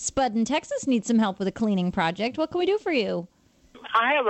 Spud in Texas needs some help with a cleaning project. What can we do for you? I have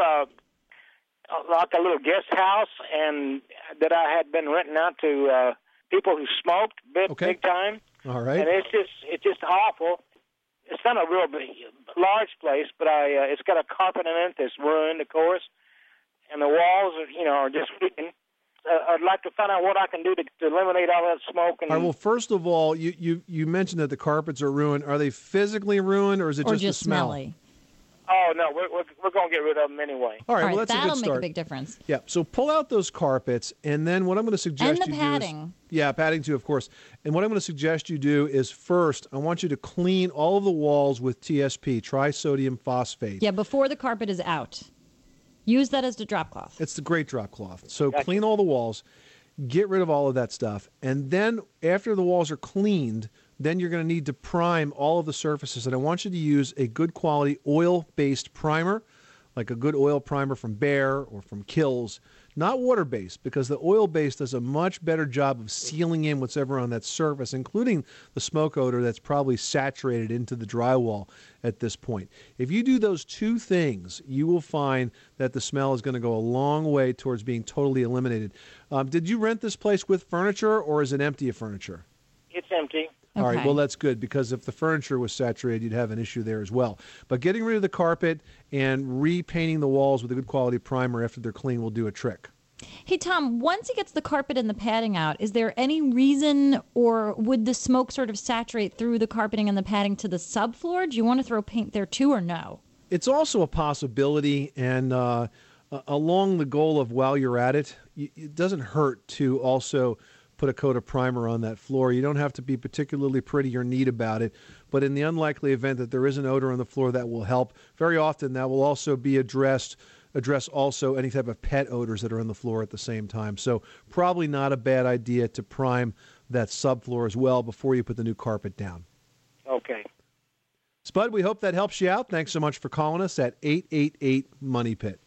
like a little guest house, and that I had been renting out to people who smoked big time. All right. And it's just awful. It's not a real large place, but it's got a carpet in it that's ruined, of course, and the walls are just leaking. I'd like to find out what I can do to eliminate all that smoke. All right, well, first of all, you mentioned that the carpets are ruined. Are they physically ruined, or is it just the smell? Smelly? Oh, no, we're going to get rid of them anyway. All right, well, that's a good start. That'll make a big difference. Yeah, so pull out those carpets, and then what I'm going to suggest and the padding. Padding too, of course. And what I'm going to suggest you do is first, I want you to clean all of the walls with TSP, trisodium phosphate. Yeah, before the carpet is out. Use that as the drop cloth. It's the great drop cloth. So clean all the walls, get rid of all of that stuff, and then after the walls are cleaned, then you're going to need to prime all of the surfaces. And I want you to use a good quality oil-based primer, like a good oil primer from Behr or from Kills, not water-based, because the oil-based does a much better job of sealing in what's ever on that surface, including the smoke odor that's probably saturated into the drywall at this point. If you do those two things, you will find that the smell is going to go a long way towards being totally eliminated. Did you rent this place with furniture, or is it empty of furniture? It's empty. All right, well, that's good, because if the furniture was saturated, you'd have an issue there as well. But getting rid of the carpet and repainting the walls with a good quality primer after they're clean will do a trick. Hey, Tom, once he gets the carpet and the padding out, is there any reason, or would the smoke sort of saturate through the carpeting and the padding to the subfloor? Do you want to throw paint there too, or no? It's also a possibility, and along the goal of while you're at it, it doesn't hurt to also put a coat of primer on that floor. You don't have to be particularly pretty or neat about it, but in the unlikely event that there is an odor on the floor, that will help. Very often that will also be address also any type of pet odors that are on the floor at the same time. So probably not a bad idea to prime that subfloor as well before you put the new carpet down. Okay. Spud, we hope that helps you out. Thanks so much for calling us at 888-MONEY-PIT.